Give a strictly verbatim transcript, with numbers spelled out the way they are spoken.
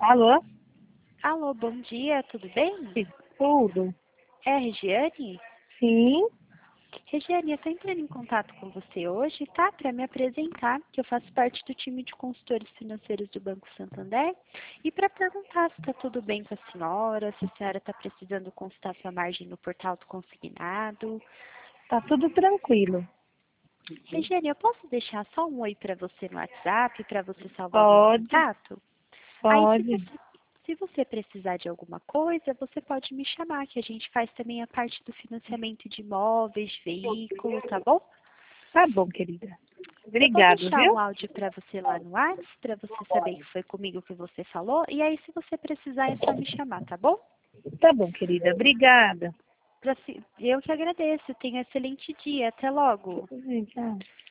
Alô? Alô, bom dia, tudo bem? Sim, tudo? É a Regiane? Sim. Regiane, eu estou entrando em contato com você hoje, tá? Para me apresentar, que eu faço parte do time de consultores financeiros do Banco Santander, e para perguntar se está tudo bem com a senhora, se a senhora está precisando consultar sua margem no portal do consignado. Tá tudo tranquilo. Regiane, eu posso deixar só um oi para você no WhatsApp, para você salvar o meu Pode, contato? Aí, se pode. você, se você precisar de alguma coisa, você pode me chamar, que a gente faz também a parte do financiamento de imóveis, de veículo, tá bom? Tá bom, querida. Eu vou Obrigado, deixar um viu? áudio para você lá no WhatsApp, para você saber que foi comigo que você falou. E aí, se você precisar, é só me chamar, tá bom? Tá bom, querida. Obrigada. Pra se- Eu que agradeço. Tenha um excelente dia. Até logo. Tchau.